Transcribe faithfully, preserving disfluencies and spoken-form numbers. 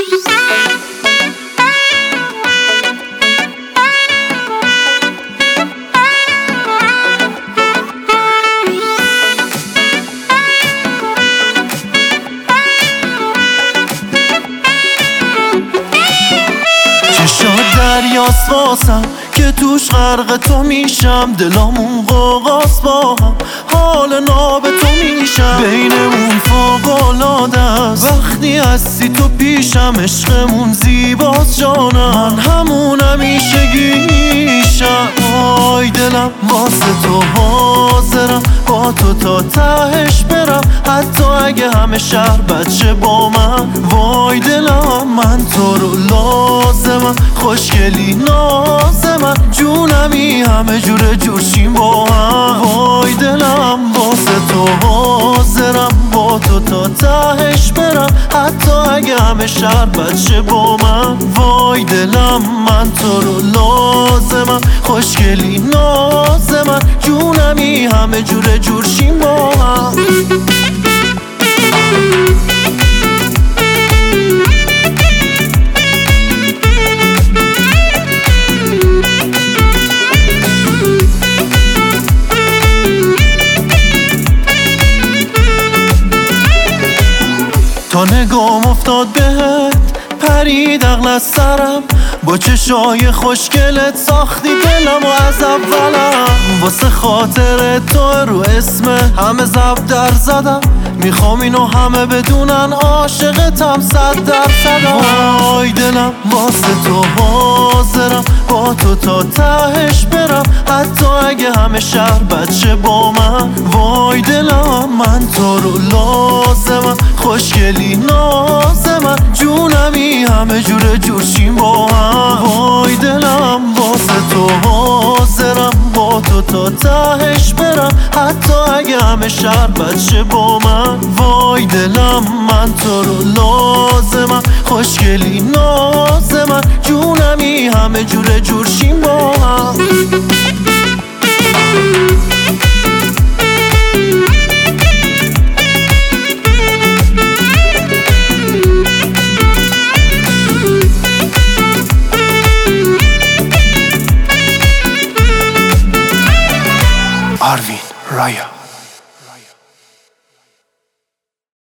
چشات دریاست واسم که توش غرق تو میشم، دلامون قوقاست با هم، حال ناب تو میشم، بینمون فوق‌العاده است وقتی هستی تو پیشم، عشقمون زیباست جانم، من همون همیشگیشم. وای دلم واسه تو حاضرم، با تو تا تهش برم، حتی اگه همه شهر بچه با من. وای دلم من تو رو لازمم، خوشگلی نازمم، جونمی همه جور جورشیم با هم. وای دلم واسه تو حاضرم، با تو تا تهش برم، حتی اگه همه شهر بچه با من. وای دلم من تو رو لازمم، خوشگلی نازمم، جونمی همه جور جورشیم با هم. تا نگام افتاد بهت پرید عقل از سرم، با چشای خوشگلت ساختی دلم و از اولم. واسه خاطر تو رو اسم همه زب در زدم، میخوام اینو همه بدونن عاشقتم صد درصدم. وای دلم واسه تو حاضرم، با تو تا تهش برم، حتی اگه همه شهر بچه با من. وای دلم من تو رو لازمم، خوشگلی نازمم، جونمی همه جور جورشیم با هم. وای دلم واسه تو حاضرم، با تو تا تهش برم، حتی اگه همه شهر بچه با من. وای دلم من تو رو لازمم، خوشگلی نازمم، جونمی همه جور جورشیم با هم.